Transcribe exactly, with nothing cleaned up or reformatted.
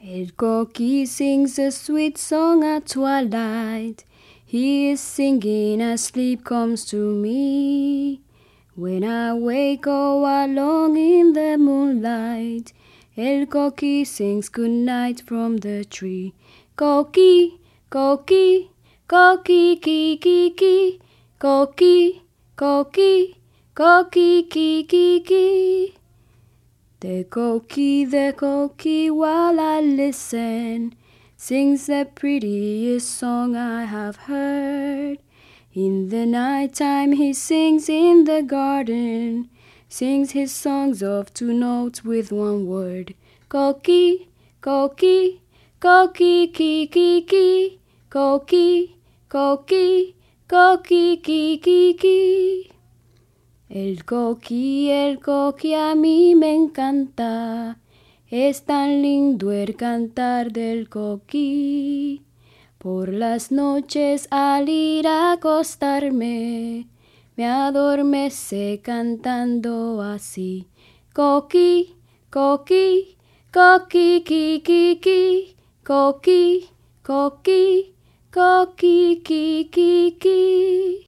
El coqui sings a sweet song at twilight. He is singing as sleep comes to me. When I wake all alone in the moonlight, El coqui sings good night from the tree. Coqui, coqui, coqui, ki, ki, ki. Coqui, coqui, coqui, ki, ki, ki. The coqui, the coqui, while I listen, sings the prettiest song I have heard. In the night time he sings in the garden, sings his songs of two notes with one word. Coqui, coqui, coqui, ki, ki, ki. Coqui, coqui, coqui, ki, ki, ki. El coqui, el coqui a mí me encanta, es tan lindo el cantar del coqui. Por las noches al ir a acostarme, me adormece cantando así. Coqui, coqui, coqui, ki, ki, ki. Coqui, coqui, coqui, ki, ki, ki.